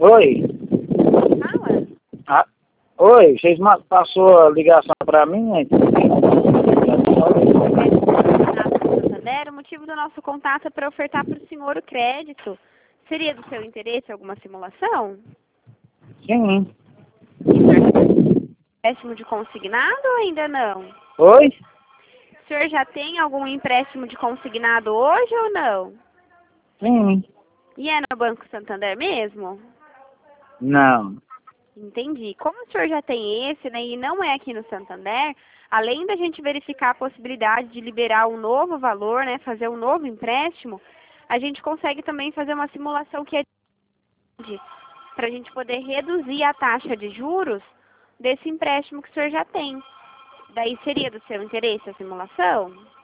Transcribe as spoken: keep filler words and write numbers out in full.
Oi. Fala. Ah, oi, vocês ma- passou a ligação para mim? Hein? Santander, o motivo do nosso contato é para ofertar para o senhor o crédito. Seria do seu interesse alguma simulação? Sim. Empréstimo de consignado ou ainda não? Oi? O senhor já tem algum empréstimo de consignado hoje ou não? Sim. E é no Banco Santander mesmo? Não. Entendi. Como o senhor já tem esse, né, e não é aqui no Santander, além da gente verificar a possibilidade de liberar um novo valor, né, fazer um novo empréstimo, a gente consegue também fazer uma simulação que é para a gente poder reduzir a taxa de juros desse empréstimo que o senhor já tem. Daí seria do seu interesse a simulação?